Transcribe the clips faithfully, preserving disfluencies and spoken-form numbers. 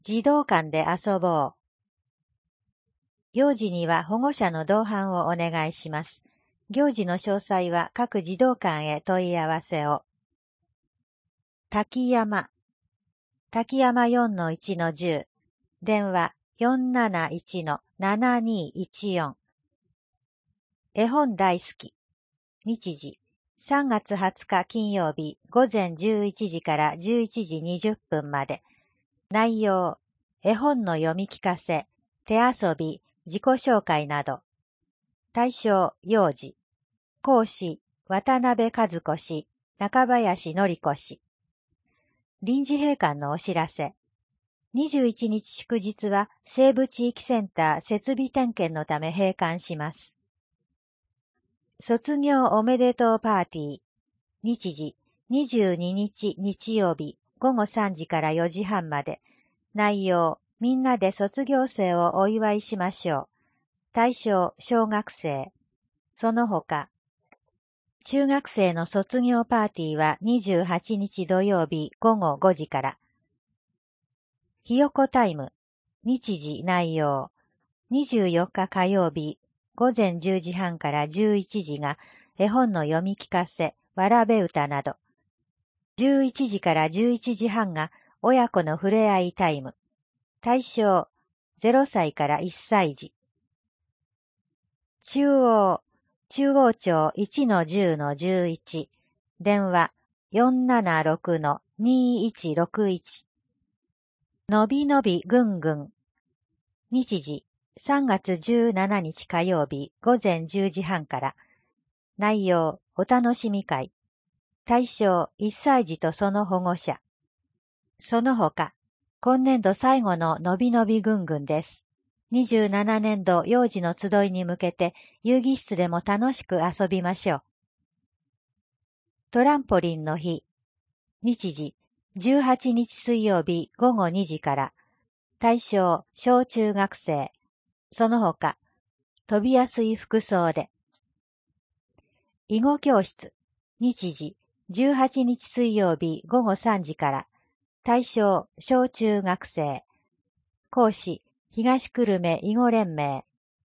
児童館で遊ぼう。幼児には保護者の同伴をお願いします。行事の詳細は各児童館へ問い合わせを。滝山。滝山 よんのいちのじゅう。電話 よんなないちのななにいちよん。絵本大好き。日時。さんがつはつか金曜日午前じゅういちじからじゅういちじにじゅっぷんまで。内容。絵本の読み聞かせ、手遊び、自己紹介など。対象、幼児。講師、渡辺和子氏、中林典子氏。臨時閉館のお知らせ。にじゅういちにち祝日は西部地域センター設備点検のため閉館します。卒業おめでとうパーティー。日時、にじゅうににち日曜日午後さんじからよじはんまで。内容、みんなで卒業生をお祝いしましょう。対象、小学生。その他、中学生の卒業パーティーはにじゅうはちにち土曜日午後ごじから。ひよこタイム。日時内容。にじゅうよっか火曜日午前じゅうじはんからじゅういちじが絵本の読み聞かせ、わらべ歌など。じゅういちじからじゅういちじはんが親子のふれあいタイム。対象、ゼロさいからいっさい児。中央、中央町いちのじゅうのじゅういち。電話 よんななろくのにいちろくいち。のびのびぐんぐん。日時、さんがつじゅうしちにち火曜日午前じゅうじはんから。内容、お楽しみ会。対象、いっさい児とその保護者。その他、今年度最後ののびのびぐんぐんです。にじゅうななねんど幼児の集いに向けて遊戯室でも楽しく遊びましょう。トランポリンの日。日時、じゅうはちにち水曜日午後にじから。対象、小中学生。その他、飛びやすい服装で。囲碁教室。日時、じゅうはちにち水曜日午後さんじから。対象、小中学生。講師、東久留米囲碁連盟。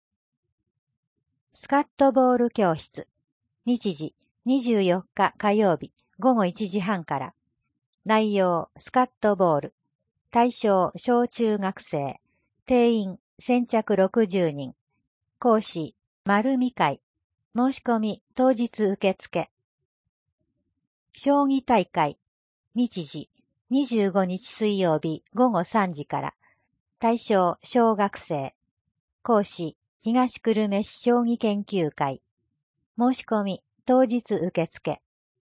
スカットボール教室。日時、にじゅうよっか火曜日午後いちじはんから。内容、スカットボール。対象、小中学生。定員、先着ろくじゅうにん。講師、丸見会。申し込み、当日受付。将棋大会。日時、にじゅうごにち水曜日午後さんじから。対象、小学生。講師、東久留米市将棋研究会。申し込み、当日受付。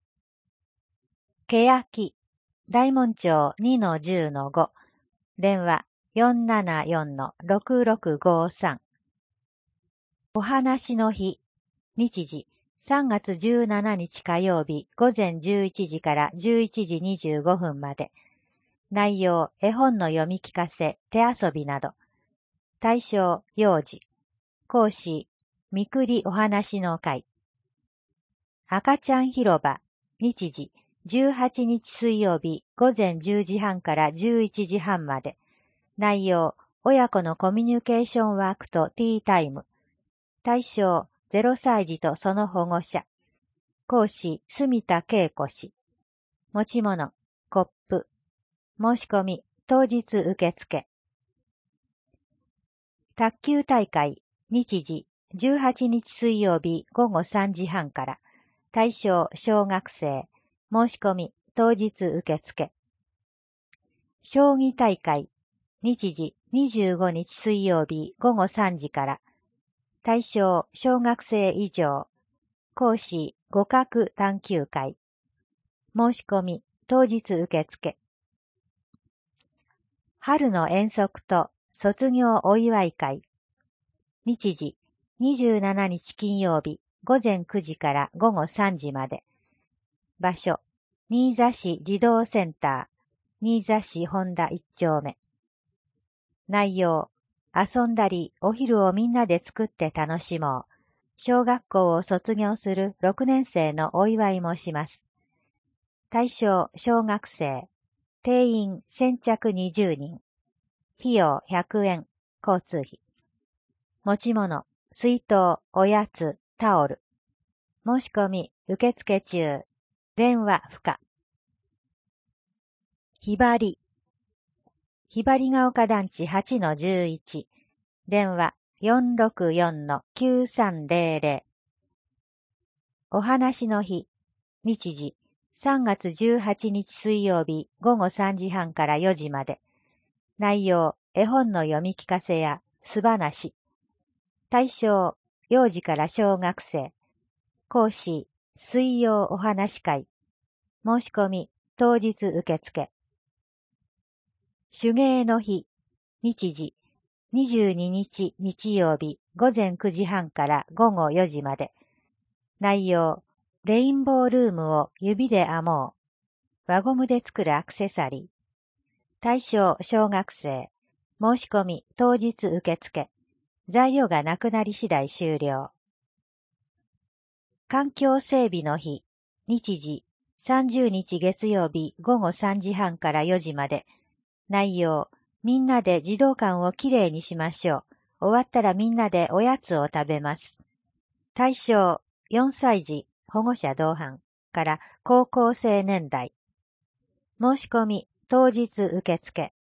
けやき。大門町 にのじゅうのご。電話 よんななよんのろくろくごさん。お話の日。日時、さんがつじゅうしちにち火曜日午前じゅういちじからじゅういちじにじゅうごふんまで。内容、絵本の読み聞かせ、手遊びなど。対象、幼児。講師、みくりお話の会。赤ちゃん広場。日時、じゅうはちにち水曜日午前じゅうじはんからじゅういちじはんまで。内容、親子のコミュニケーションワークとティータイム。対象、ゼロさい児とその保護者。講師、住田恵子氏。持ち物、コップ。申し込み、当日受付。卓球大会。日時、じゅうはちにち水曜日午後さんじはんから。対象、小学生。申し込み、当日受付。将棋大会。日時、にじゅうごにち水曜日午後さんじから。対象、小学生以上。講師、互角探究会。申し込み、当日受付。春の遠足と卒業お祝い会。日時、にじゅうしちにち金曜日午前くじから午後さんじまで。場所、新座市児童センター、新座市本田一丁目。内容、遊んだりお昼をみんなで作って楽しもう。小学校を卒業するろくねん生のお祝いもします。対象、小学生。定員先着にじゅうにん。 費用ひゃくえん、交通費。持ち物、水筒、おやつ、タオル。申し込み、受付中。電話不可。ひばり。ひばりが丘団地 はちのじゅういち。電話 よんろくよんのきゅうさんぜろぜろ。お話の日。日時。さんがつじゅうはちにち水曜日ごごさんじはんからよじまで。内容、絵本の読み聞かせや素話。対象、幼児から小学生。講師、水曜お話会。申し込み、当日受付。手芸の日。日時。にじゅうににち日曜日ごぜんくじはんからごごよじまで。内容、レインボールームを指で編もう。輪ゴムで作るアクセサリー。対象、小学生。申し込み、当日受付。材料がなくなり次第終了。環境整備の日。日時。さんじゅうにち月曜日ごごさんじはんからよじまで。内容、みんなで児童館をきれいにしましょう。終わったらみんなでおやつを食べます。対象、よんさい児、保護者同伴から高校生年代。申し込み、当日受付。